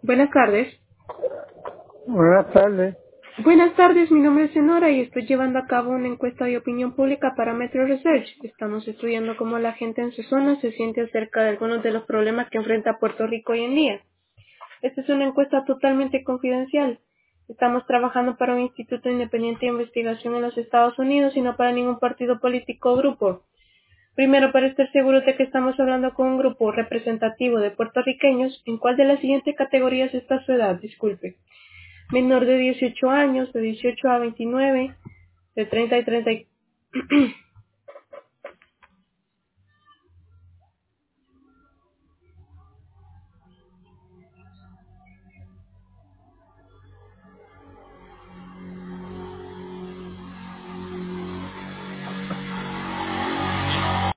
Buenas tardes. Buenas tardes. Buenas tardes, mi nombre es Senora y estoy llevando a cabo una encuesta de opinión pública para Metro Research. Estamos estudiando cómo la gente en su zona se siente acerca de algunos de los problemas que enfrenta Puerto Rico hoy en día. Esta es una encuesta totalmente confidencial. Estamos trabajando para un instituto independiente de investigación en los Estados Unidos y no para ningún partido político o grupo. Primero, para estar seguros de que estamos hablando con un grupo representativo de puertorriqueños, ¿en cuál de las siguientes categorías está su edad? Disculpe. Menor de 18 años, de 18 a 29, de 30 y 30.